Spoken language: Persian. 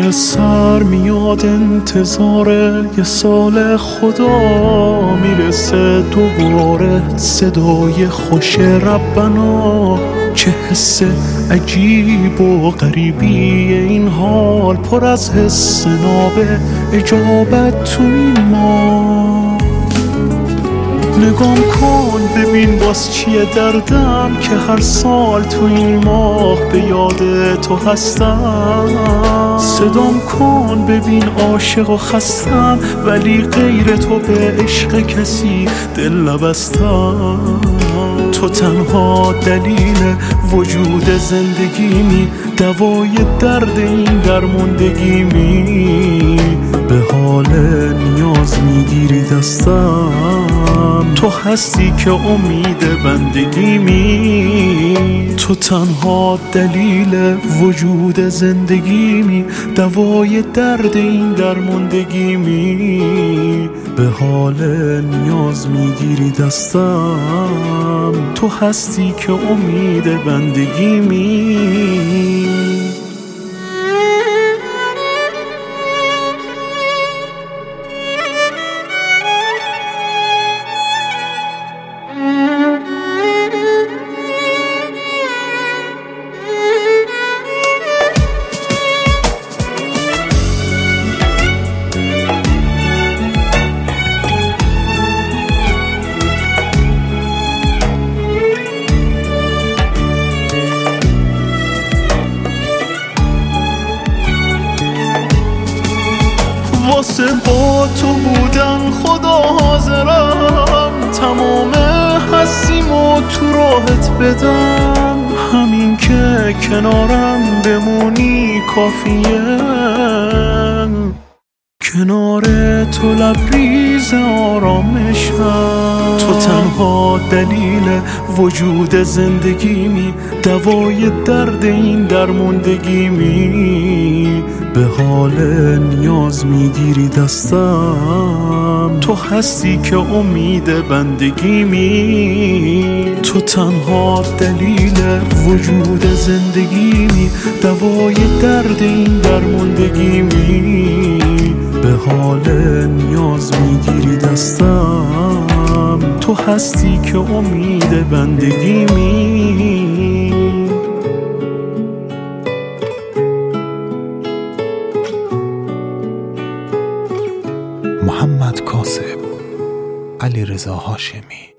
ته سر میاد انتظار یه سال خدا میرسه دوباره صدای خوش ربنا. چه حس عجیب و غریبی این حال، پر از حس نابه اجابت تو این ما. نگام کن ببین باز چیه دردم که هر سال تو این ماه به یاد تو هستم. صدام کن ببین عاشق و خستم، ولی غیر تو به عشق کسی دل نبستم. تو تنها دلیل وجود زندگیمی، دوای درد این درموندگیمی. به حال نیاز میگیری دستم، تو هستی که امید بندگیمی. تو تنها دلیل وجود زندگیمی، دوای درد این درموندگیمی. به حال نیاز میگیری دستم، تو هستی که امید بندگیمی. واسه با تو بودن خدا حاضرم، تمام هستیمو تو راحت بدم. همین که کنارم بمونی کافیه، کنار تو لبریز آرامشم. تو تنها دلیل وجود زندگیمی، دوای درد این درموندگیمی. به حال نیاز میگیری دستم، تو هستی که امید بندگیمی. تو تنها دلیل وجود زندگیمی، دوای درد این درموندگیمی. به حال نیاز میگیری دستم، تو هستی که امید بندگیمی. محمد کاسب، علیرضا هاشمی.